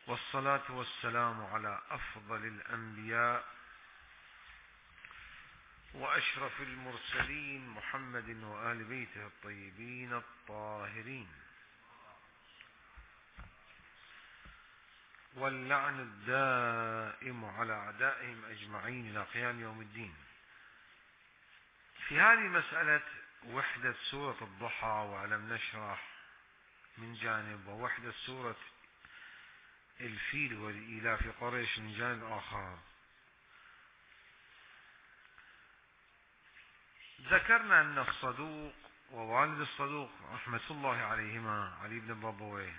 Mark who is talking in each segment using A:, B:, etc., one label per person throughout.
A: والصلاة والسلام على أفضل الأنبياء وأشرف المرسلين محمد وآل بيته الطيبين الطاهرين، واللعن الدائم على أعدائهم أجمعين إلى قيام يوم الدين. في هذه مسألة وحدة سورة الضحى وألم نشرح من جانب، ووحدة سورة الفيل والإيلاف قريش من جانب آخر، ذكرنا أن الصدوق ووالد الصدوق رحمة الله عليهما علي بن بابويه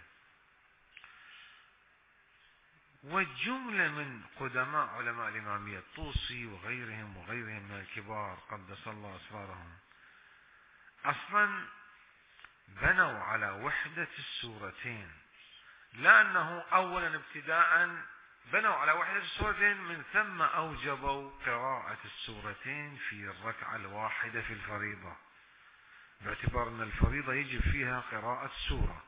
A: والجملة من قدماء علماء الإمامية الطوسي وغيرهم من الكبار قدس الله أسرارهم أصلا بنوا على وحدة السورتين، لأنه أولا ابتداء بنوا على وحدة السورتين، من ثم أوجبوا قراءة السورتين في الركعة الواحدة في الفريضة، باعتبار أن الفريضة يجب فيها قراءة سورة،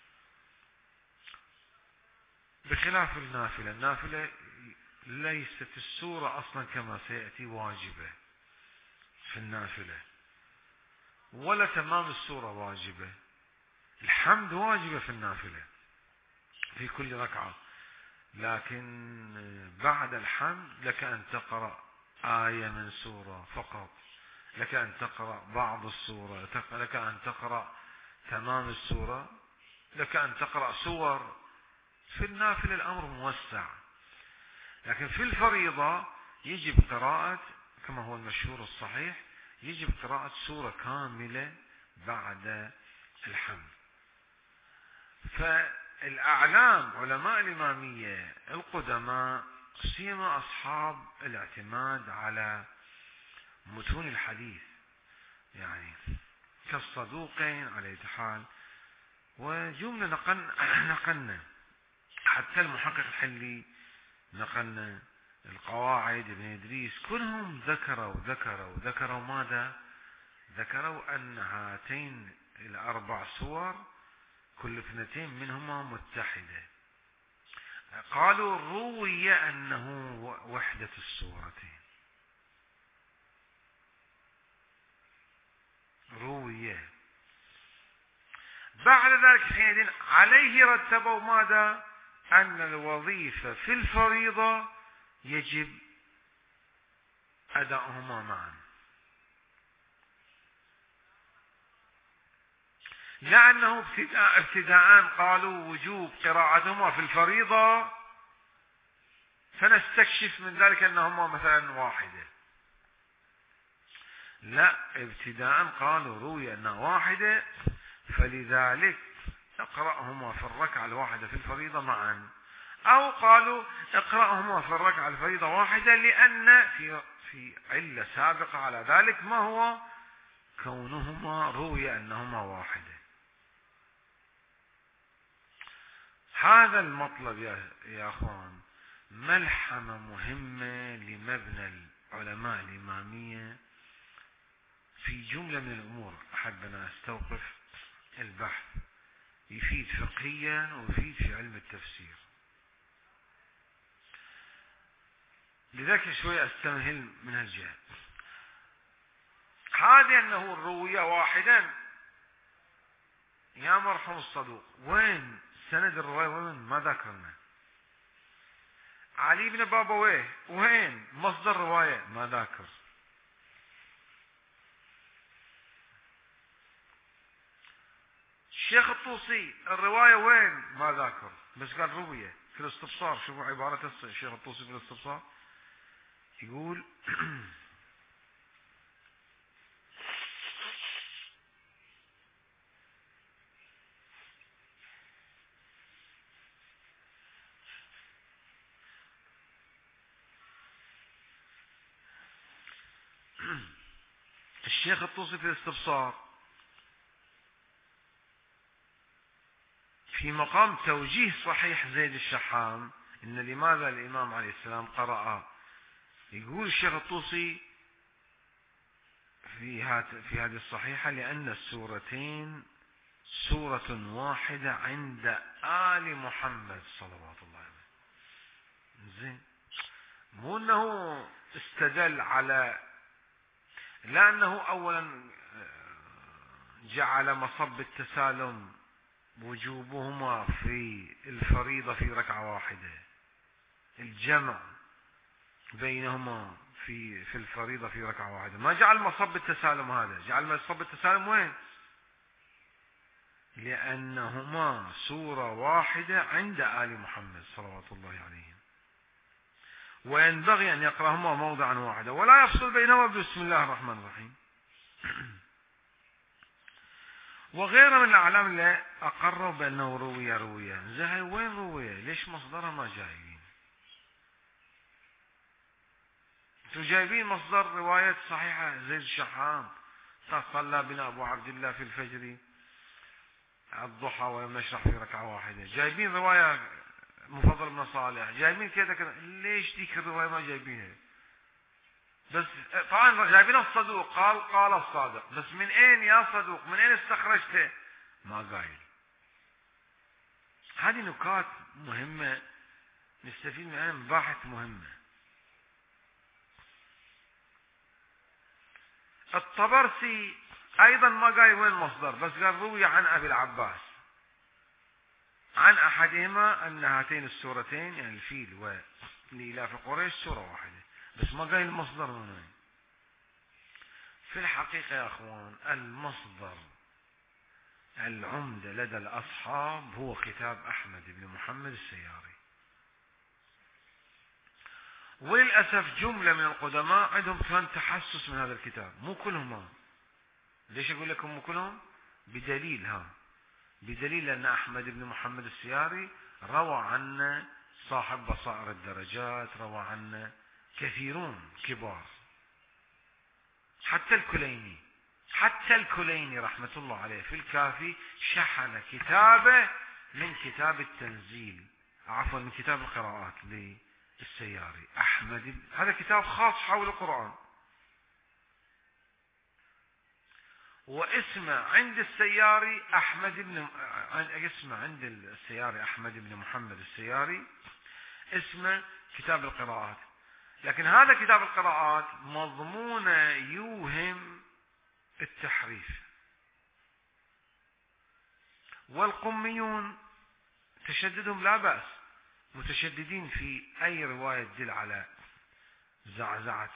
A: بخلاف النافلة. النافلة ليست السورة أصلا كما سيأتي واجبة في النافلة، ولا تمام السورة واجبة. الحمد واجبة في النافلة في كل ركعة، لكن بعد الحمد لك أن تقرأ آية من سورة فقط، لك أن تقرأ بعض السورة، لك أن تقرأ تمام السورة، لك أن تقرأ سور. في النافلة الأمر موسع، لكن في الفريضة يجب قراءة، كما هو المشهور الصحيح، يجب قراءة سورة كاملة بعد الحمد. فالأعلام علماء الإمامية القدماء سيما أصحاب الاعتماد على متون الحديث، يعني كالصدوقين على أي حال، وجملة نقلنا حتى المحقق الحلي، نقلنا القواعد ابن إدريس، كلهم ذكروا ماذا؟ ذكروا أن هاتين الأربع سور كل اثنتين منهما متحدة. قالوا روي أنه وحدة السورتين، روي. بعد ذلك حينئذ عليه رتبوا ماذا؟ أن الوظيفة في الفريضة يجب أداؤهما معا، لأنه ابتداء قالوا وجوب قراءتهما في الفريضة، فنستكشف من ذلك أنهما مثلا واحدة. لا، ابتداء قالوا روي أنها واحدة، فلذلك اقرأهما في الركعة الواحدة في الفريضة معا، أو قالوا اقرأهما في الركعة الفريضة واحدة، لأن في علة سابقة على ذلك، ما هو كونهما روي أنهما واحدة. هذا المطلب يا أخوان ملحمة مهمة لمبنى العلماء الإمامية في جملة من الأمور. أحب أن أستوقف البحث، يفيد فقهيا ويفيد في علم التفسير، لذلك شوي أستمهل من هالجهة. هذه أنه الروية واحدا، يا مرحوم الصدوق وين سند الرواية؟ وين ما ذكرنا. علي بن بابويه وين مصدر الرواية؟ ما ذاكر. الشيخ الطوسي الرواية وين؟ ما ذاكر، بس قال روية في الاستبصار. شوفوا عبارة الشيخ الطوسي في الاستبصار، يقول الشيخ الطوسي في الاستبصار في مقام توجيه صحيح زيد الشحام إن لماذا الإمام عليه السلام قرأ، يقول الشيخ الطوسي في هذه الصحيحة لأن السورتين سورة واحدة عند آل محمد صلوات الله عليه. زين، مو انه استدل على، لأنه أولا جعل مصب التسالم وجوبهما في الفريضة في ركعة واحدة، الجمع بينهما في الفريضة في ركعة واحدة. ما جعل مصب التسالم هذا، جعل مصب التسالم وين؟ لأنهما سورة واحدة عند آل محمد صلوات الله عليهم، وينبغي أن يقرأهما موضعا واحدا ولا يفصل بينهما بسم الله الرحمن الرحيم. وغيره من الأعلام اللي أقروا بأنه روية. زين، وين روية؟ ليش مصدرها ما جايبين؟ انتوا جايبين مصدر رواية صحيحة زيد الشحام صلى بنا أبو عبد الله في الفجر الضحى ولم نشرح في ركعة واحدة. جايبين رواية مفضل بن صالح، جايبين كذا. ليش ديك الرواية ما جايبينها؟ بس طبعا جايبين الصدوق، قال الصادق، بس من اين يا صدوق؟ من اين استخرجته؟ ما قايل. هذه نكات مهمة نستفيد منها، مباحث مهمة. الطبرسي ايضا ما قال وين المصدر، بس قال روي عن ابي العباس عن احدهما ان هاتين السورتين يعني الفيل ولإلاف قريش سورة واحدة، بس ما قال المصدر من وين. في الحقيقة يا اخوان، المصدر العمدة لدى الاصحاب هو كتاب احمد بن محمد السياري، وللأسف جملة من القدماء عندهم كان تحسس من هذا الكتاب، مو كلهم. ليش اقول لكم مو كلهم؟ بدليل أن أحمد بن محمد السياري روى عنا صاحب بصائر الدرجات، روى عنا كثيرون كبار، حتى الكليني رحمة الله عليه في الكافي شحن كتابه من كتاب التنزيل، عفوا من كتاب القراءات للسياري أحمد. هذا كتاب خاص حول القرآن، واسمه عند السياري عند السياري أحمد بن محمد السياري اسمه كتاب القراءات. لكن هذا كتاب القراءات مضمونه يوهم التحريف، والقميون تشددهم لا بأس، متشددين في أي رواية تدل على زعزعة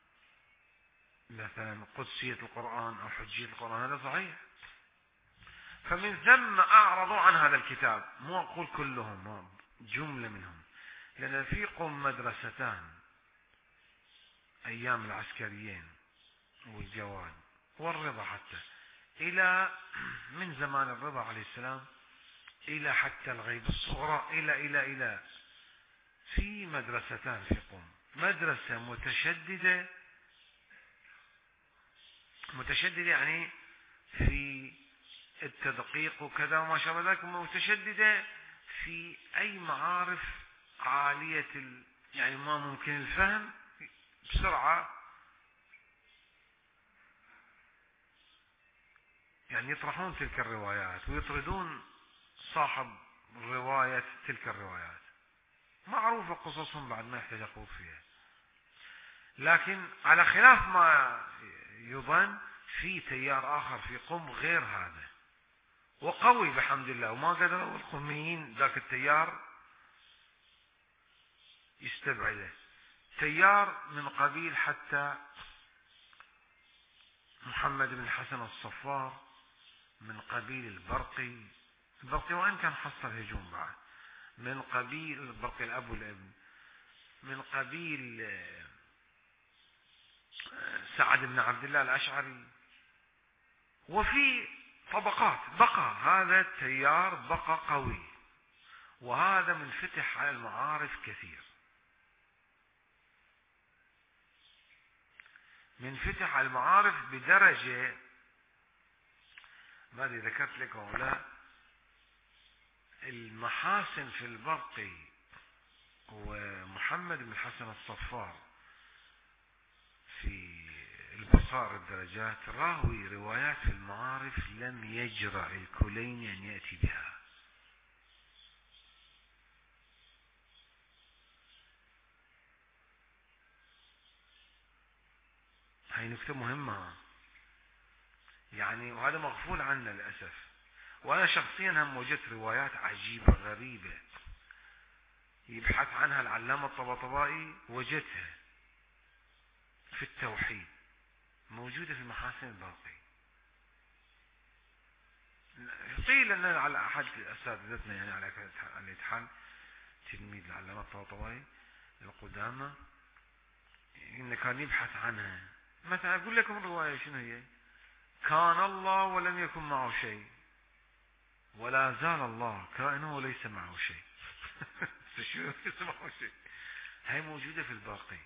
A: مثلا قدسية القرآن أو حجية القرآن، هذا صحيح. فمن ثم أعرضوا عن هذا الكتاب، مو أقول كلهم، جملة منهم، لأن في قم مدرستان أيام العسكريين والجواد والرضا، حتى إلى من زمان الرضا عليه السلام إلى حتى الغيبة الصغرى إلى في مدرستان في قم، مدرسة متشددة يعني في التدقيق وكذا وما شابه ذلك، متشددة في أي معارف عالية يعني ما ممكن الفهم بسرعة، يعني يطرحون تلك الروايات ويطردون صاحب رواية تلك الروايات، معروفة قصصهم بعد ما يحتاج أخوض فيها. لكن على خلاف ما يظن في تيار آخر في قم غير هذا وقوي بحمد الله، وما قدروا القميين ذاك التيار يستبعده. تيار من قبيل حتى محمد بن الحسن الصفار، من قبيل البرقي وإن كان حصل هجوم بعد، من قبيل البرقي الأب والابن، من قبيل سعد بن عبد الله الأشعري، وفي طبقات بقى هذا التيار بقى قوي، وهذا منفتح على المعارف كثير، منفتح على المعارف بدرجة ما أدري ذكرت لكم أو لا. المحاسن في البرقي ومحمد بن الحسن الصفار في البصرة بصائر الدرجات راوي روايات في المعارف لم يجرأ الكليني أن يأتي بها. هاي نكتة مهمة يعني، وهذا مغفول عنه للأسف. وأنا شخصيا هم وجدت روايات عجيبة غريبة يبحث عنها العلامة الطباطبائي، وجدتها في التوحيد موجودة في محاسن الباقي. قيل أن على أحد أساتذتنا يعني على الاتحاد تلميذ العلامة الطباطبائي القدامى إن كان يبحث عنها. مثلا أقول لكم الرواية شنو هي: كان الله ولم يكن معه شيء، ولا زال الله كائنه وليس معه شيء. شنو ليس معه شيء؟ هاي موجودة في الباقي.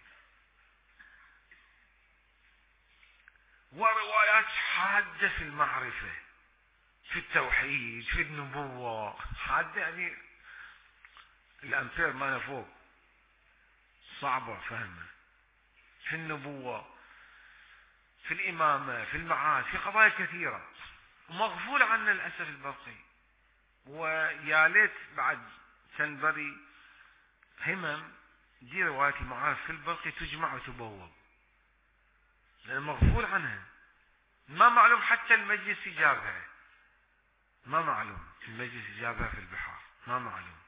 A: وروايات حادة في المعرفة، في التوحيد، في النبوة، حادة يعني الأمثال ما فوق صعبة فهمها. في النبوة، في الإمامة، في المعاد، في قضايا كثيرة ومغفول عنا للأسف الباقي. ويا ليت بعد تنبري همم دي روايات المعارف في الباقي تجمع وتبوب، لأن مغفول عنها. ما معلوم حتى المجلس جابها، ما معلوم المجلس جابها في البحار، ما معلوم.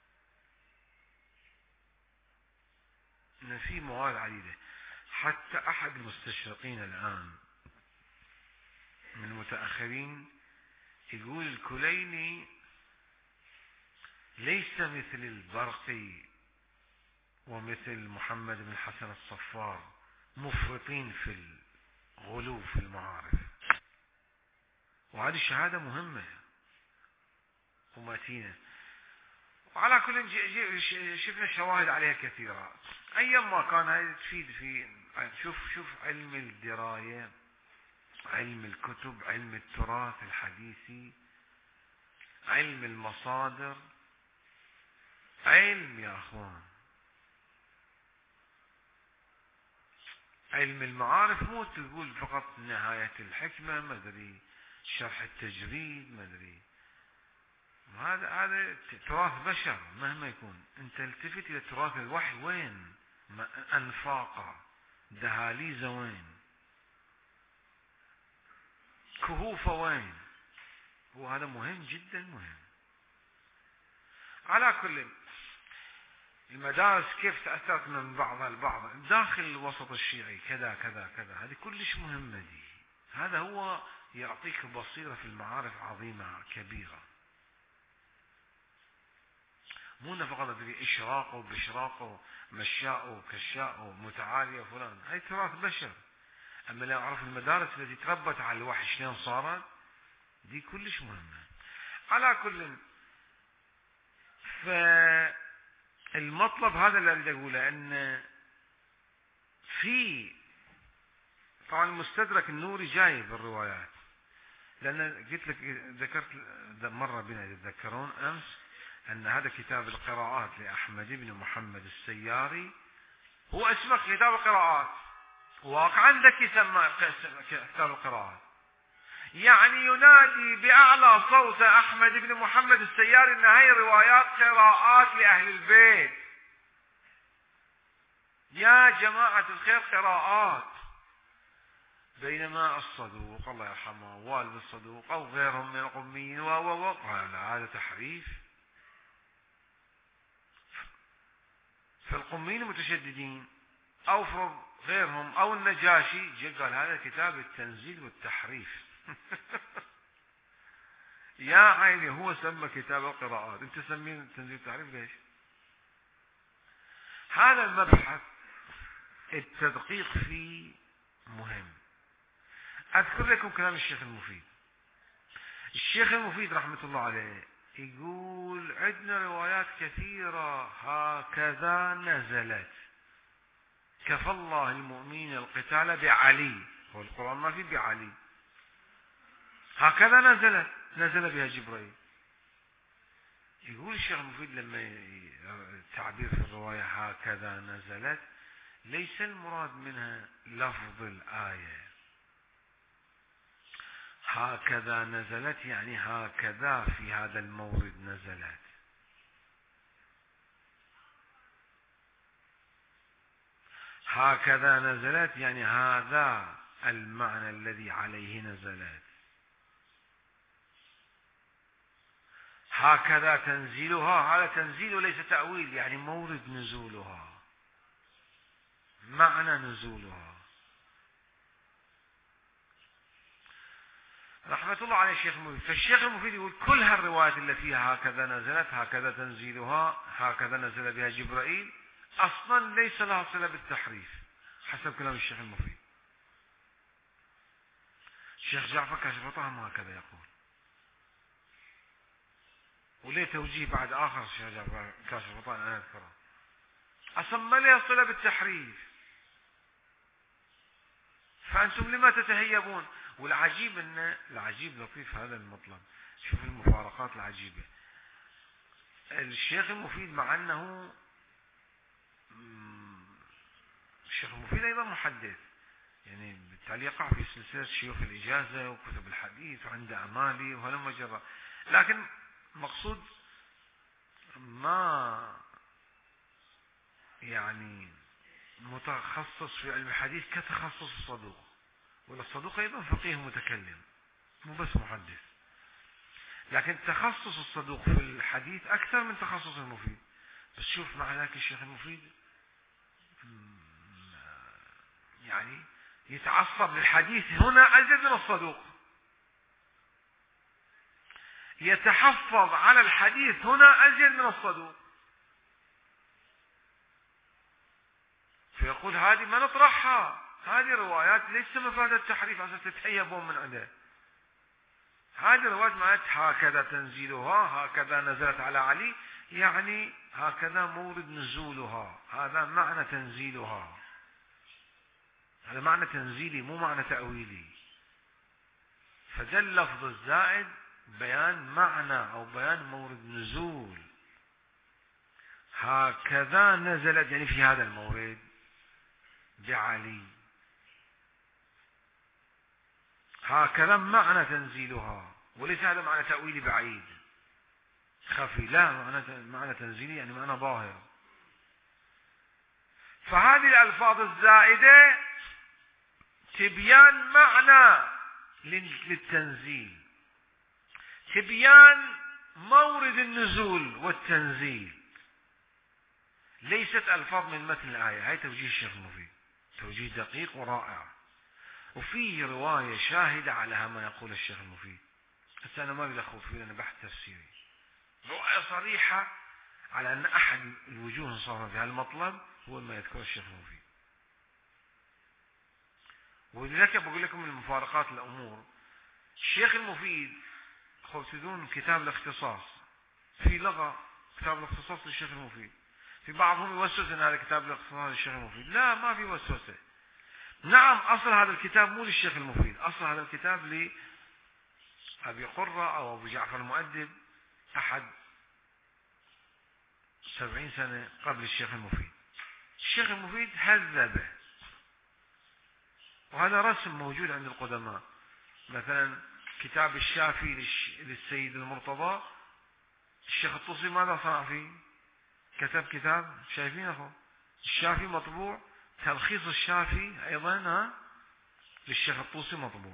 A: إن في مواد عديدة. حتى أحد المستشرقين الآن من المتأخرين يقول الكليني ليس مثل البرقي ومثل محمد بن الحسن الصفار مفرطين في الغلو في المعارف. وهذه الشهادة مهمة ومتينة. وعلى كل شفنا شواهد عليها كثيرة. أيما كان هذه تفيد في شوف علم الدراية، علم الكتب، علم التراث الحديثي، علم المصادر، علم يا أخوان. علم المعارف مو تقول فقط نهاية الحكمة، ما أدري شرح التجريد، ما أدري. هذا تراث بشر مهما يكون. انت التفت الى تراث الوحي وين؟ انفاقه، دهاليزه وين؟ كهوفه وين؟ وهذا مهم جدا مهم. على كل المدارس كيف تأثرت من بعضها البعض داخل الوسط الشيعي كذا كذا كذا، هذه كلش مهمة دي. هذا هو يعطيك بصيرة في المعارف عظيمة كبيرة. مو فقط ادري اشراق وبشراق ومشاء وكشاء ومتعالي وفلان، هاي تراث بشر. اما لو اعرف المدارس التي تربت على الوحي شلون صارت، دي كلش مهمة. على كل فالمطلب هذا اللي اريد اقوله، ان في طبعا المستدرك النوري جاي بالروايات، لان قلت لك ذكرت مرة بنا تتذكرون امس أن هذا كتاب القراءات لأحمد بن محمد السياري هو اسمه كتاب القراءات، واقعا ذكي سمى كتاب القراءات، يعني ينادي بأعلى صوت أحمد بن محمد السياري أن هاي روايات قراءات لأهل البيت. يا جماعة الخير قراءات. بينما الصدوق الله يرحمه والد الصدوق أو غيرهم من القميين قال هذا تحريف. فالقميين متشددين أو غيرهم أو النجاشي قال هذا كتاب التنزيل والتحريف. يا عيني هو سمى كتاب القراءات، انت تسمين التنزيل والتحريف ليش؟ هذا المبحث التدقيق فيه مهم. أذكر لكم كلام الشيخ المفيد. الشيخ المفيد رحمة الله عليه يقول عندنا روايات كثيرة هكذا نزلت: كفى الله المؤمنين القتال بعلي، هو القرآن ما في بعلي، هكذا نزل بها جبريل. يقول الشيخ المفيد لما تعبير في الرواية هكذا نزلت، ليس المراد منها لفظ الآية، هكذا نزلت يعني هكذا في هذا المورد نزلت. هكذا نزلت يعني هذا المعنى الذي عليه نزلت. هكذا تنزيلها، هذا تنزيل وليس تأويل، يعني مورد نزولها، معنى نزولها. رحمة الله على الشيخ المفيد. فالشيخ المفيد يقول كل هالروايات اللي فيها هكذا نزلت، هكذا تنزيلها، هكذا نزل بها جبرائيل، أصلا ليس لها صلة بالتحريف حسب كلام الشيخ المفيد. الشيخ جعفر كاشف الغطاء هكذا يقول، وليه توجيه بعد آخر الشيخ جعفر كاشف الغطاء أنا أذكره، أصلا ما لها صلة بالتحريف، فأنتم لما تتهيبون؟ والعجيب أن العجيب لطيف هذا المطلب، شوف المفارقات العجيبة. الشيخ المفيد مع أنه الشيخ المفيد أيضا محدث، يعني بالتالي يقع في سلسلة شيوخ الإجازة وكتب الحديث وعنده أعمالي وهلم جرى، لكن مقصود ما يعني متخصص في علم الحديث كتخصص الصدوق، ولا الصدوق أيضا فقيه متكلم مو بس محدث، لكن تخصص الصدوق في الحديث أكثر من تخصص المفيد. بس شوف مع ذلك الشيخ المفيد يعني يتعصب للحديث هنا أزيد من الصدوق، يتحفظ على الحديث هنا أزيد من الصدوق، فيقول هذه ما نطرحها، هذه روايات ليس مفادة التحريف عشان تتحيبون من عنده، هذه روايات معنات هكذا تنزيلها، هكذا نزلت على علي، يعني هكذا مورد نزولها، هذا معنى تنزيلها، هذا معنى تنزيلي مو معنى تأويلي. فجاء اللفظ الزائد بيان معنى أو بيان مورد نزول. هكذا نزلت يعني في هذا المورد بعلي، هكذا معنى تنزيلها، وليس هذا معنى تأويلي بعيد خفي، لا، معنى تنزيلي يعني معنى ظاهر. فهذه الألفاظ الزائدة تبيان معنى للتنزيل، تبيان مورد النزول والتنزيل، ليست ألفاظ من متن الآية. هاي توجيه الشيخ المفيد، توجيه دقيق ورائع، وفي رواية شاهدة على ما يقول الشيخ المفيد. بس أنا ما بدي أخوض فيه لأنه بحث تفسيري، رواية صريحة على أن أحد الوجوه الصارمة في هذا المطلب هو ما يذكر الشيخ المفيد. ولذلك بقول لكم من المفارقات الأمور، الشيخ المفيد تدون كتاب الاختصاص، في لغة كتاب الاختصاص للشيخ المفيد، في بعضهم يوسوس ان هذا كتاب الاختصاص للشيخ المفيد، لا، ما في وسوسة. نعم، أصل هذا الكتاب مو للشيخ المفيد، أصل هذا الكتاب لأبي قرة أو أبو جعفر المؤدب، أحد 70 سنة قبل الشيخ المفيد. الشيخ المفيد هذبه، وهذا رسم موجود عند القدماء. مثلا كتاب الشافي للسيد المرتضى، الشيخ الطوسي ماذا صنع فيه؟ كتب كتاب، شايفين أخو الشافي مطبوع، تلخيص الشافي أيضا للشيخ الطوسي مطبوع،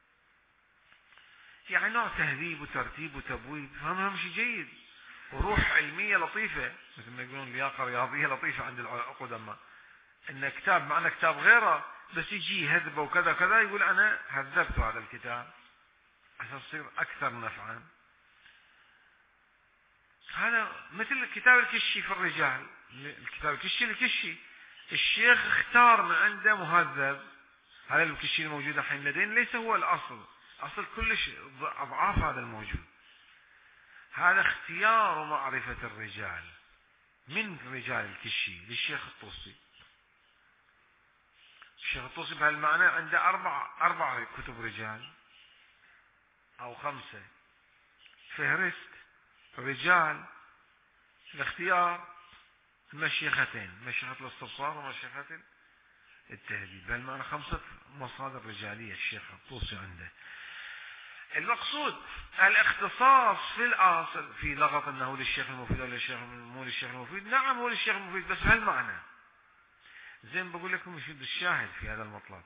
A: يعني نوع تهذيب وترتيب وتبويب، فهم شيء جيد، وروح علمية لطيفة، مثل ما يقولون لياقة رياضية لطيفة عند القدماء، إن كتاب معنى كتاب غيره، بس يجي هذبه وكذا كذا، يقول أنا هذبت هذا الكتاب عشان يصير أكثر نفعا. هذا مثل كتاب الكشي في الرجال، الكتاب الكشي الشيخ اختار من عنده مهذب، هذا الكشي الموجود الحين لدينا ليس هو الأصل، أصل كلش أضعاف هذا الموجود، هذا اختيار ومعرفة الرجال من رجال الكشي للشيخ الطوسي. الشيخ الطوسي بهالمعنى عنده أربع كتب رجال أو 5، فهرست رجال الاختيار، مشيختين، مشيخة الاستبصار ومشيخة التهذيب، بهالمعنى 5 مصادر رجالية الشيخ الطوسي عنده. المقصود الاختصاص في الأصل في لغط أنه للشيخ المفيد ولا للشيخ مو للشيخ المفيد. نعم هو للشيخ المفيد بس بهالمعنى. زين بقول لكم يشد الشاهد في هذا المطلب.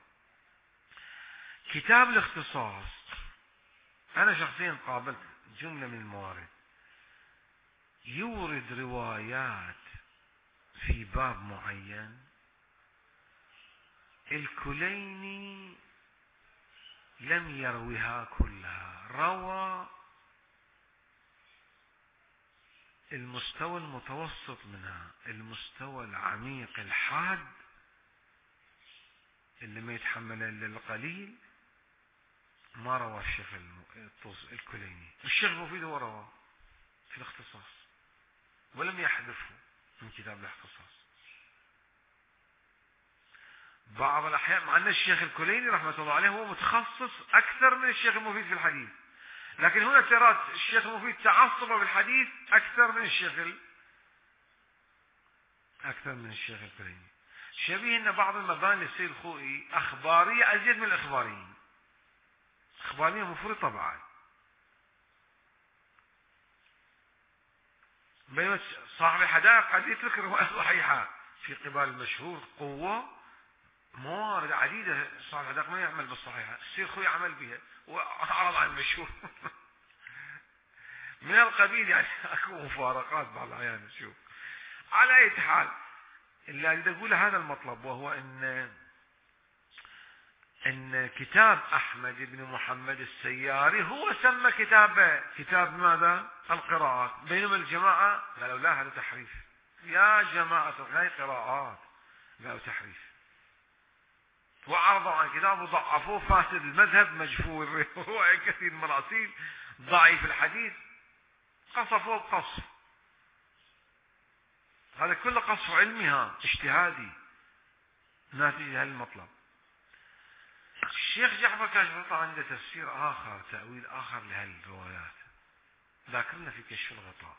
A: كتاب الاختصاص أنا شخصيا قابلت جملة من الموارد يورد روايات في باب معين الكليني لم يروها كلها، روى المستوى المتوسط منها، المستوى العميق الحاد اللي ما يتحمل الا القليل ما روى الشيخ الكليني. الشيخ المفيد هو رواه في الاختصاص ولم يحذفه من كتاب الاختصاص. بعض الأحيان مع أن الشيخ الكليني رحمة الله عليه هو متخصص أكثر من الشيخ المفيد في الحديث، لكن هنا ترى الشيخ المفيد تعصب بالحديث أكثر من الشيخ الكليني. شبيه أن بعض المباني للسيد الخوئي أخبارية أزيد من الإخباريين، إخبارية مفرطة بعد، بينما صاحب الحدائق قد يترك رواية صحيحة في قبال المشهور قوة موارد عديدة. صاحب الحدائق ما يعمل بالصحيحة، السيد الخوئي عمل بها وأعرض عن المشهور من القبيل يعني اكو مفارقات بعض الاحيان. شوف على اي حال اللي اريد اقوله هذا المطلب، وهو ان كتاب احمد بن محمد السياري هو سمى كتاب ماذا؟ القراءات، بينما الجماعه قالوا لا هذا تحريف. يا جماعه هاي قراءات، قالوا تحريف وعرضوا عن كتاب وضعفوه، فاسد المذهب، مجفور هو كثير من المراسيل، ضعيف الحديث، قصفوا القصف. هذا كله قصف علمي اجتهادي ناتج هذا المطلب. الشيخ جعفر كاشف عنده تفسير آخر، تأويل آخر لهالروايات، ذاكرنا في كشف الغطاء.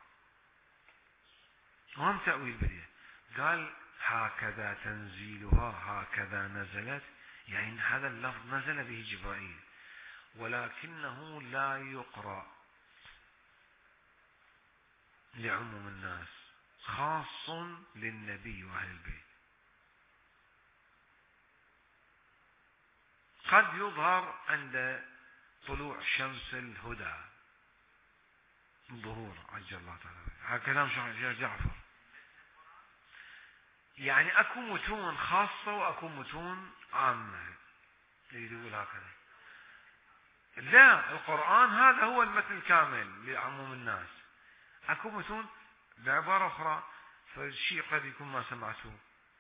A: وهم تأويل بديه، قال هكذا تنزيلها هكذا نزلت، يعني هذا اللفظ نزل به جبرائيل ولكنه لا يقرأ لعموم الناس، خاص للنبي وأهل البيت. قد يظهر عند طلوع شمس الهدى الظهور عجل الله تعالى، هذا كلام شيخ جعفر. يعني اكو متون خاصة واكو متون عامة، يقول هكذا. لا، القرآن هذا هو المتن الكامل لعموم الناس. اكو متون بعبارة اخرى، فالشيء قد يكون ما سمعتوه.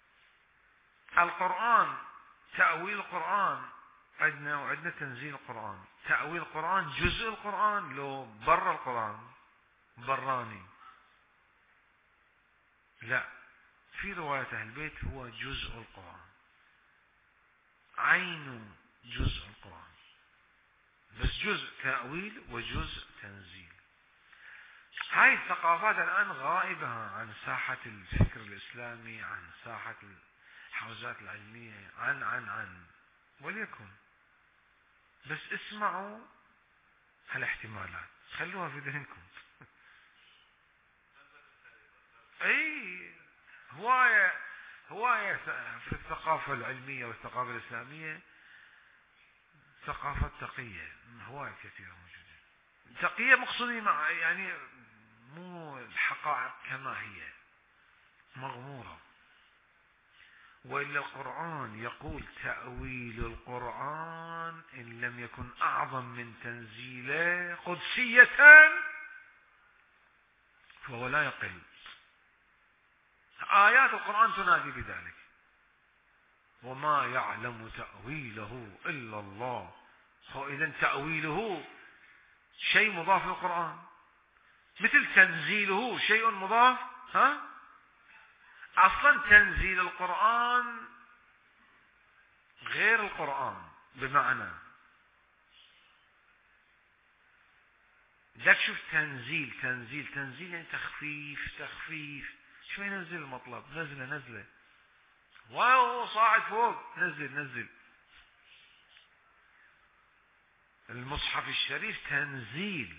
A: القرآن تأويل القرآن عندنا، وعندنا تنزيل القرآن. تأويل القرآن جزء القرآن، لو بر القرآن براني. لا، في رواية أهل البيت هو جزء القرآن، عين جزء القرآن، بس جزء تأويل وجزء تنزيل. هاي الثقافات الآن غائبة عن ساحة الفكر الإسلامي، عن ساحة الحوزات العلمية، عن وليكن بس اسمعوا هالاحتمالات، خلوها في ذهنكم. اي هواية في الثقافة العلمية والثقافة الإسلامية ثقافة تقية، هواية كثيرة موجودة. تقية مقصودي مع يعني مو الحقائق كما هي، مغمورة. وإلا القرآن يقول تأويل القرآن إن لم يكن أعظم من تنزيله قدسية فهو لا يقل. آيات القرآن تنادي بذلك، وما يعلم تأويله إلا الله. إذن تأويله شيء مضاف للقرآن، مثل تنزيله شيء مضاف. أصلا تنزيل القرآن غير القرآن، بمعنى ذاك شوف تنزيل يعني تخفيف. شو ينزل المطلب؟ نزله واو صاعد فوق، نزل. المصحف الشريف تنزيل.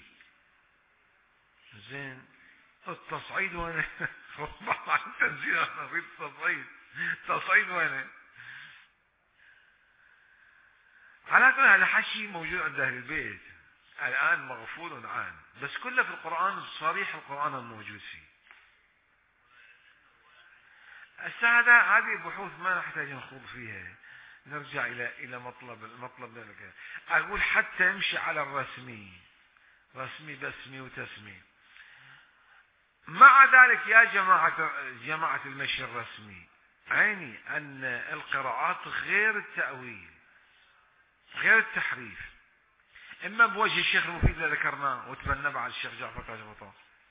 A: زين التصعيد وين؟ خطبة عن التنزيل، أنا أريد تصعيد وين؟ على كل هذا حكي موجود عند أهل البيت الآن مغفول عنه، بس كله في القرآن صريح، القرآن الموجود فيه. هذه بحوث ما نحتاج نخوض فيها، نرجع إلى مطلب ذلك. أقول حتى يمشي على الرسمي، رسمي بسمي وتسمي. مع ذلك يا جماعة المشي الرسمي، عيني أن القراءات غير التأويل غير التحريف، إما بوجه الشيخ المفيد اللي ذكرناه وتبنى بعد الشيخ جعفر كاشفطة،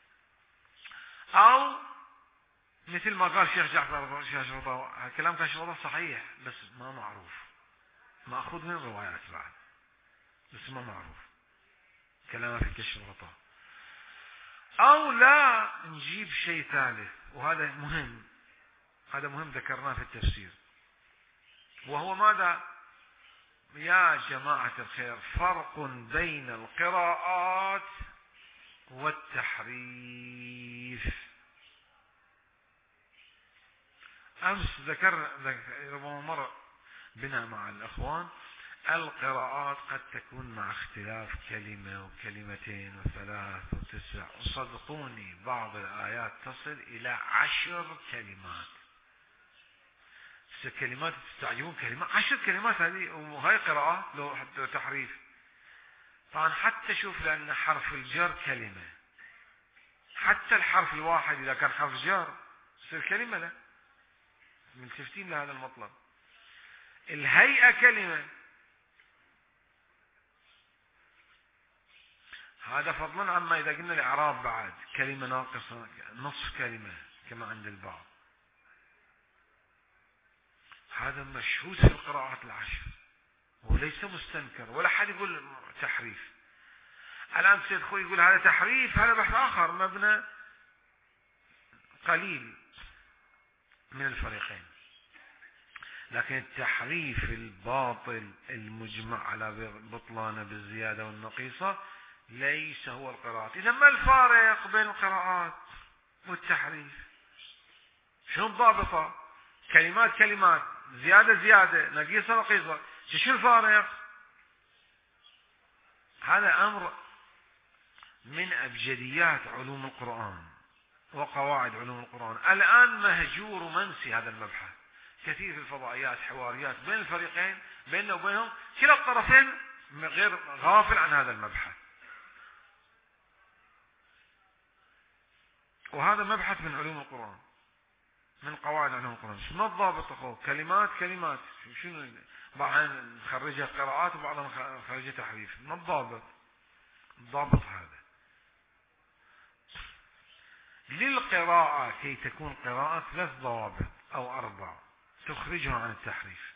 A: أو مثل ما قال الشيخ جعفر كاشفطة، كلام كاشفطة صحيح بس ما معروف، مأخوذ من روايات بعد بس ما معروف كلامه في كشف الغطاء. أو لا نجيب شيء ثالث، وهذا مهم، هذا مهم ذكرناه في التفسير، وهو ماذا يا جماعة الخير؟ فرق بين القراءات والتحريف. أمس ربما مر بنا مع الأخوان، القراءات قد تكون مع اختلاف كلمة وكلمتين وثلاث وتسع، وصدقوني بعض الآيات تصل إلى 10 كلمات. كلمات تستعجبون، كلمات 10 كلمات، هذه وهي قراءة لو حتى تحريف. طبعا حتى شوف، لأن حرف الجر كلمة، حتى الحرف الواحد إذا كان حرف جر يصير كلمة له، ملتفتين لهذا المطلب. الهيئة كلمة، هذا فضلا عما إذا قلنا الإعراب بعد كلمة ناقصة، نصف كلمة كما عند البعض. هذا مشهود في القراءات العشر وليس مستنكر، ولا حد يقول تحريف. الآن سيد خوي يقول هذا تحريف، هذا بحث آخر مبنى قليل من الفريقين. لكن التحريف الباطل المجمع على بطلانه بالزيادة والنقيصة ليس هو القراءات. إذا ما الفارق بين القراءات والتحريف؟ شنو الضابطة؟ كلمات زيادة نقيصة نقيصة، شو الفارق؟ هذا أمر من أبجديات علوم القرآن وقواعد علوم القرآن. الآن مهجور ومنسي هذا المبحث، كثير في الفضائيات حواريات بين الفريقين، بيننا وبينهم، كلا الطرفين غير غافل عن هذا المبحث. وهذا مبحث من علوم القرآن، من قواعد علوم القرآن. شنو الضابط أخوه؟ كلمات شنو؟ بعضها نخرجها قراءات وبعضها نخرجها تحريف. ما الضابط؟ الضابط هذا للقراءة كي تكون قراءة 3 ضوابط أو 4 تخرجها عن التحريف.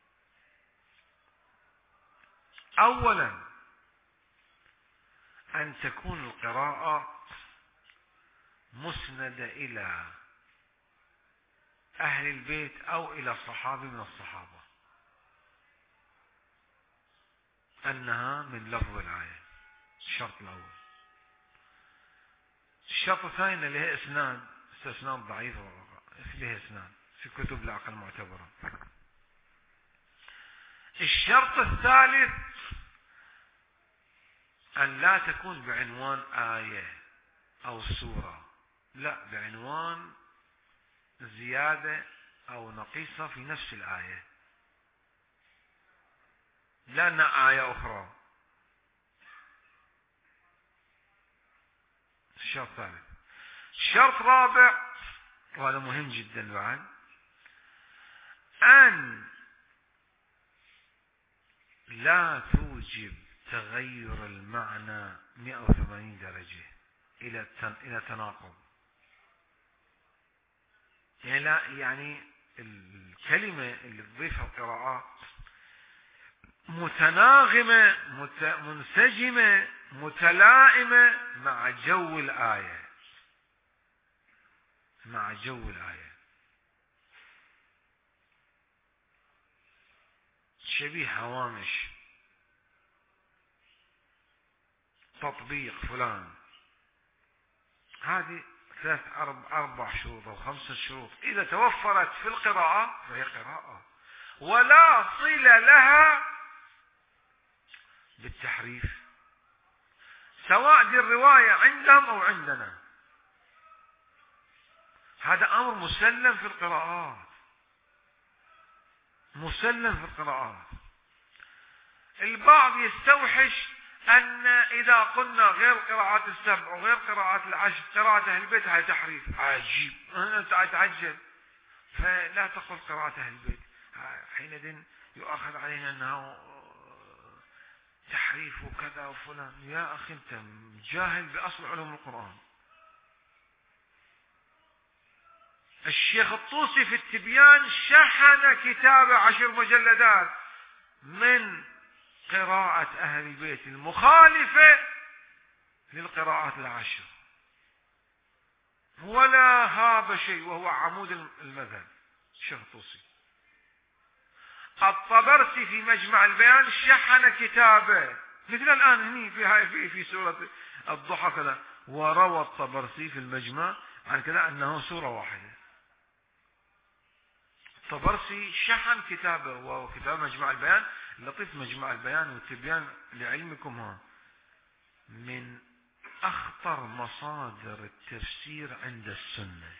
A: أولا أن تكون القراءة مسندة إلى أهل البيت أو إلى صحابي من الصحابة، أنها من لفظ الآية. الشرط الأول. الشرط الثاني أن لها إسناد، استثناء ضعيف لها إسناد في كتب العقل المعتبرة. الشرط الثالث أن لا تكون بعنوان آية أو سورة، لا، بعنوان زيادة أو نقيصة في نفس الآية، لا أن آية أخرى. الشرط الثالث. الشرط الرابع، وهذا مهم جدا بعد، أن لا توجب تغير المعنى 180 درجة إلى تناقض. يعني الكلمة اللي تضيفها القراءات متناغمة منسجمة متلائمة مع جو الآية، مع جو الآية، شبيه هوامش. تطبيق فلان. هذه 4 شروط أو 5 شروط إذا توفرت في القراءة فهي قراءة، ولا صلة لها بالتحريف، سواء دي الرواية عندهم أو عندنا. هذا أمر مسلم في القراءات، مسلم في القراءات. البعض يستوحش أن إذا قلنا غير قراءات السبع وغير قراءات العشر قراءة أهل البيت هاي تحريف. عجيب، أنا أتعجب. فلا تقل قراءة أهل البيت، حينئذ يؤخذ علينا أنه تحريف وكذا وفلان. يا أخي أنت جاهل بأصل علوم القرآن. الشيخ الطوسي في التبيان شحن كتاب 10 مجلدات من قراءة أهل البيت المخالفة للقراءات العشر، ولا هذا شيء، وهو عمود المذهب الشيخ الطوسي. الطبرسي في مجمع البيان شحن كتابه، مثل الآن هني في سورة الضحى كذا، وروى الطبرسي في المجمع عن كذا أنه سورة واحدة. الطبرسي شحن كتابه، وهو كتاب مجمع البيان. لطيف مجمع البيان والتبيان لعلمكم ها من أخطر مصادر التفسير عند السنة.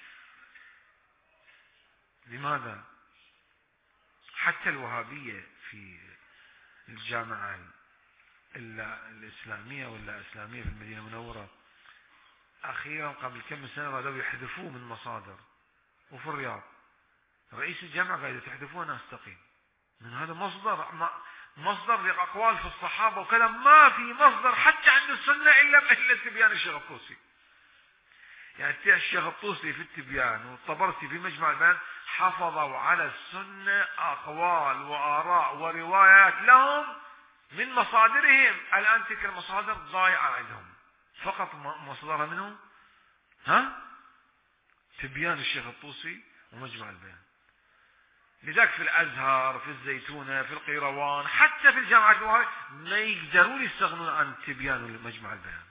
A: لماذا؟ حتى الوهابية في الجامعة الإسلامية ولا إسلامية في المدينة المنورة أخيرا قبل كم سنة بدأوا يحذفوه من مصادر، وفي الرياض رئيس الجامعة قاعد تحذفوه. أنا أستقيم من هذا مصدر لأقوال في الصحابة وكذا، ما في مصدر حتى عند السنة إلا تبيان الشيخ الطوسي. يعني الشيخ الطوسي في التبيان والطبرسي في مجمع البيان حافظوا على السنة أقوال وآراء وروايات لهم من مصادرهم. الآن تلك المصادر ضايعة عندهم، فقط مصدرها منهم تبيان الشيخ الطوسي ومجمع البيان. لذلك في الأزهر، في الزيتونة، في القيروان، حتى في الجامعات الوهابية ما يقدرون يستغنون عن تبيان ومجمع البيان.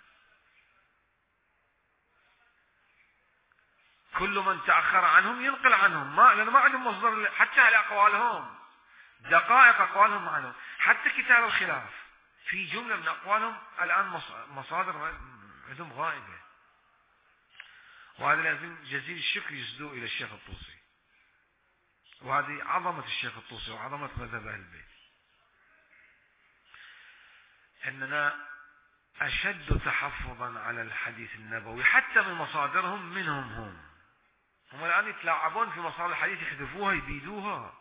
A: كل من تأخر عنهم ينقل عنهم، لأنه ما عندهم مصدر حتى على أقوالهم، دقائق أقوالهم ما عندهم. حتى كتاب الخلاف في جملة من أقوالهم الآن مصادر عندهم غائبة. وهذا لازم جزيل الشكر يسدوه إلى الشيخ الطوسي. وهذه عظمة الشيخ الطوسي وعظمة مذهب أهل البيت، أننا أشد تحفظا على الحديث النبوي حتى من مصادرهم منهم. هم الآن يتلاعبون في مصادر الحديث، يحذفوها يبيدوها.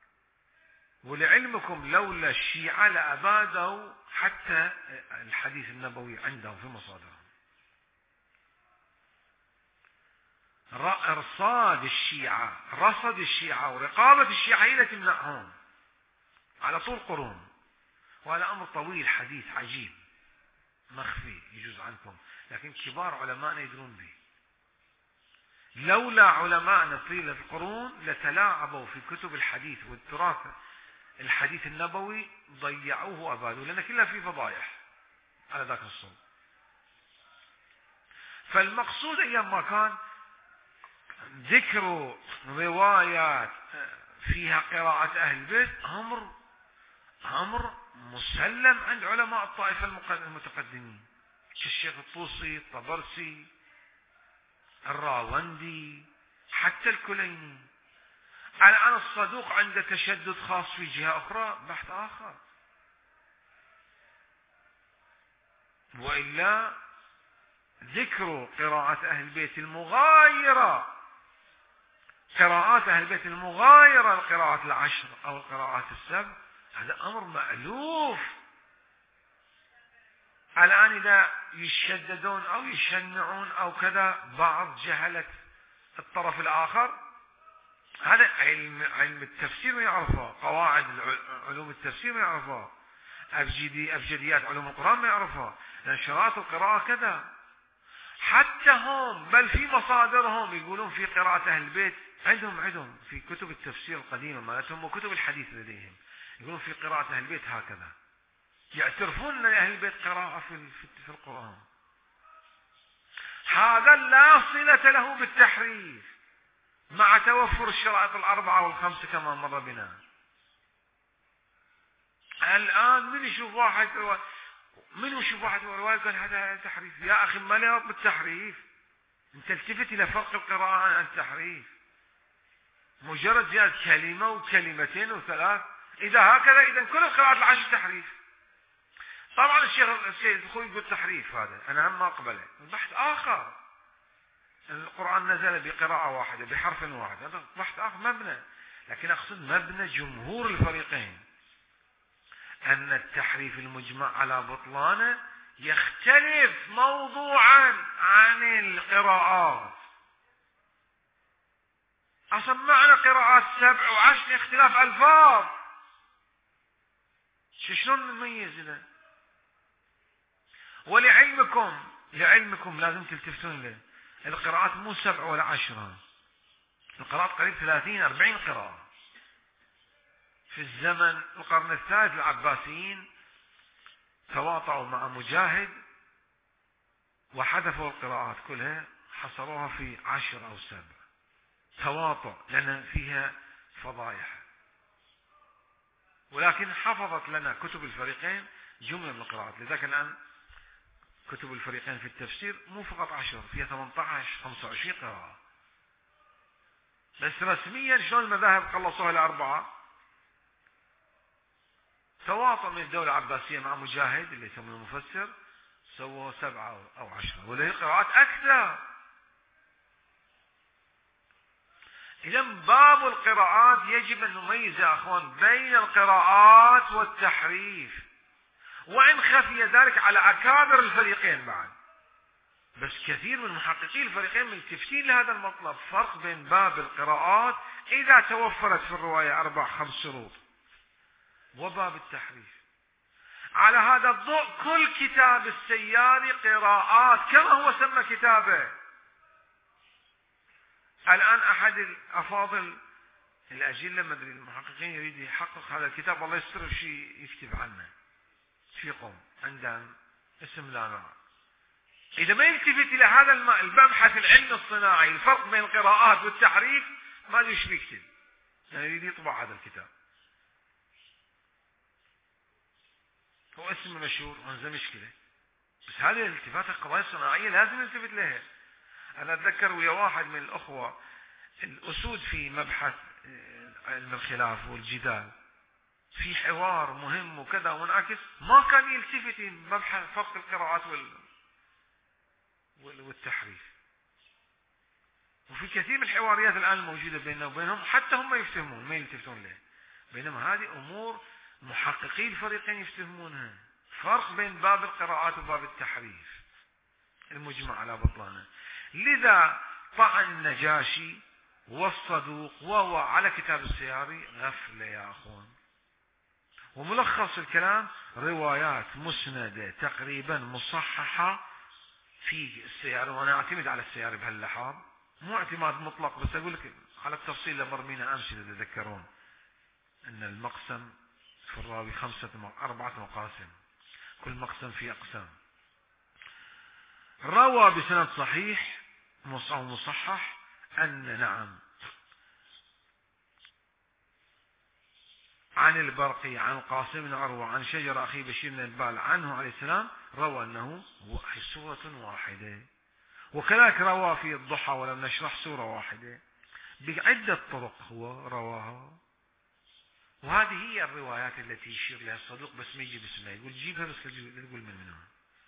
A: ولعلمكم لولا الشيعة لأبادوا حتى الحديث النبوي عندهم في مصادرهم. رصد الشيعة ورقابة الشيعة هي التي تمنعهم على طول قرون. وهذا أمر طويل حديث عجيب مخفي يجوز عنكم، لكن كبار علماءنا يدرون به. لولا علماءنا طيلة القرون لتلاعبوا في كتب الحديث والتراث الحديث النبوي، ضيعوه وأبادوه، لأن كلها في فضايح على ذاك الصوت. فالمقصود أيام ما كان ذكر روايات فيها قراءة أهل البيت أمر مسلم عند علماء الطائفة المتقدمين كالشيخ الطوسي، الطبرسي، الراوندي، حتى الكليني. الآن الصدوق عنده تشدد خاص في جهة أخرى، بحث آخر. وإلا ذكر قراءة أهل البيت المغايرة، قراءات أهل البيت المغايرة القراءات العشر أو القراءات السبع، هذا أمر مألوف. الآن إذا يشددون أو يشنعون أو كذا بعض جهلة الطرف الآخر، هذا علم التفسير ما يعرفه، قواعد علوم التفسير ما يعرفه، أبجديات علوم القرآن ما يعرفها، لأن شرائط القراءة كذا. حتى هم بل في مصادرهم يقولون في قراءة أهل البيت عندهم في كتب التفسير القديمة مالتهم وكتب الحديث لديهم، يقولون في قراءة أهل البيت هكذا. يعترفون أن أهل البيت قراءة في القرآن. هذا لا صلة له بالتحريف مع توفر الشرائط الأربعة والخمسة كما مر بنا. الآن من يشوف واحد رواية قال هذا تحريف؟ يا أخي ما له بالتحريف، أنت التفت إلى فرق القراءة عن التحريف. مجرد زيادة كلمة وكلمتين وثلاث، إذا هكذا إذا كل القراءات العشر تحريف. طبعا السيد الخوي يقول تحريف، هذا أنا هم ما أقبله. البحث آخر، القرآن نزل بقراءة واحدة بحرف واحد، هذا بحث آخر مبنى. لكن أقصد مبنى جمهور الفريقين أن التحريف المجمع على بطلانه يختلف موضوعا عن القراءات. أصلا معنى قراءات 7 و10 اختلاف ألفاظ، شلون نميز له؟ ولعلمكم لازم تلتفتون له، القراءات مو 7 ولا 10، القراءات قريب 30-40 قراءة. في الزمن القرن الثالث العباسيين تواطؤوا مع مجاهد وحذفوا القراءات كلها، حصروها في 10 أو 7. تواطؤ لأن فيها فضايح، ولكن حفظت لنا كتب الفريقين جملة من القراءات. لذلك الآن كتب الفريقين في التفسير مو فقط 10، فيها 18-25 قراءة. بس رسميا شلون المذاهب خلصوها ل4؟ تواطؤ من الدولة العباسية مع مجاهد اللي يسمونه المفسر، سووا 7 أو 10، وله قراءات أكثر. إذا باب القراءات يجب أن نميز يا أخوان بين القراءات والتحريف، وإن خفي ذلك على أكابر الفريقين بعد. بس كثير من محققي الفريقين ملتفتين لهذا المطلب، فرق بين باب القراءات إذا توفرت في الرواية 4-5 شروط، وباب التحريف. على هذا الضوء كل كتاب السياري قراءات كما هو سمى كتابه. الآن أحد الأفاضل الأجلة مدري المحققين يريد يحقق هذا الكتاب، الله يستر شيء يكتب عنه في قوم عندهم اسم لا نرى. إذا ما يلتفت إلى هذا المبحث العلمي الصناعي، الفرق بين القراءات والتحريف، ما ادري ايش بيكتب، يعني يريد يطبع هذا الكتاب. هو اسم مشهور وانزل مشكلة، بس هذه الالتفات القضايا الصناعية لازم نلتفت لها. أنا أتذكر ويا واحد من الأخوة الأسود في مبحث علم الخلاف والجدال، في حوار مهم وكذا وانعكس، ما كان يلتفت مبحث فرق القراءات والتحريف. وفي كثير من الحواريات الآن الموجودة بيننا وبينهم حتى هم يفتهمون ما يلتفتون له، بينما هذه أمور محققي الفريقين يفتهمونها. فرق بين باب القراءات وباب التحريف المجمع على بطلانه. لذا طعن النجاشي والصدوق وهو على كتاب السياري غفلة يا أخوان. وملخص الكلام روايات مسندة تقريبا مصححة في السياري، وأنا أعتمد على السياري بهاللحاظ، مو اعتماد مطلق، بس أقول لك على التفصيل لمر بينا أمس إذا تذكرون أن المقسم في الراوي 4 مقاسم، كل مقسم فيه أقسام. روى بسند صحيح أو مصحح أن نعم عن البرقي عن قاسم بن عروة عن شجر أخي بشير بن البال عنه عليه السلام، روى أنه سورة واحدة. وكذلك روى في الضحى ولم نشرح سورة واحدة بعدة طرق هو رواها. وهذه هي الروايات التي يشير لها الصدوق، بس ما يجي باسمها، يقول جيبها بس يقول من منها.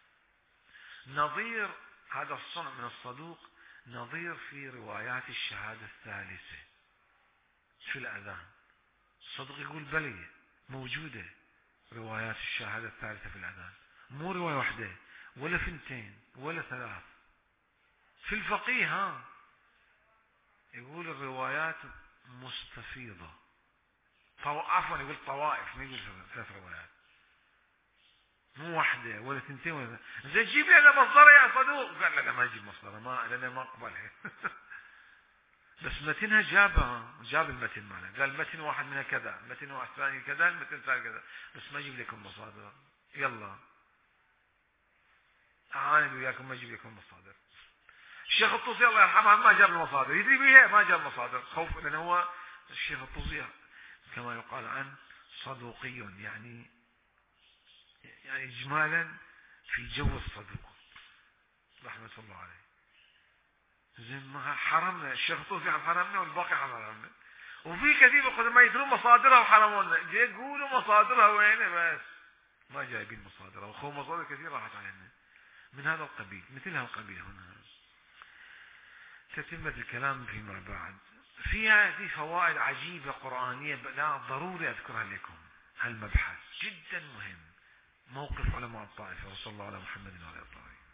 A: نظير هذا الصنع من الصدوق نظير في روايات الشهادة الثالثة في الأذان. الصدوق يقول بلي موجودة روايات الشهادة الثالثة في الأذان، مو رواية واحدة ولا 2 ولا 3. في الفقيه يقول الروايات مستفيضة، عفوا يقول طوائف، ما يقول 3 روايات، مو واحدة ولا 2 ولا 3. زين جيب لنا مصدر يا صدوق. قال لا ما اجيب مصدر، لأنا ما اقبلها. بس متنها جاب المتن معنا، قال متن واحد منها كذا، متن واحد ثاني كذا، المتن الثاني كذا، بس ما اجيب لكم مصادر. يلا أعاند وياكم ما أجيب لكم المصادر. الشيخ الطوسي الله يرحمه ما جاب المصادر، يدري بيها ما جاب مصادر، خوف لأنه هو الشيخ الطوسي كما يقال عنه صدوقي، يعني إجمالا في جو الصدوق رحمة الله عليه. زين ما حرمنا الشيخ الطوسي حرمنا والباقي حرمنا، وفي كثير من القدماء يدرون مصادرها وحرمونا، يقولوا مصادرها وين بس ما جايبين مصادرها، وخو مصادر كثير راحت علينا من هذا القبيل، مثل هذا القبيل. هنا تتمة الكلام فيما بعد. فيها فوائد عجيبة قرآنية، لا ضروري أذكرها لكم. هالمبحث جدا مهم، موقف علماء الطائفة. وصلى الله على محمد وعلى آله.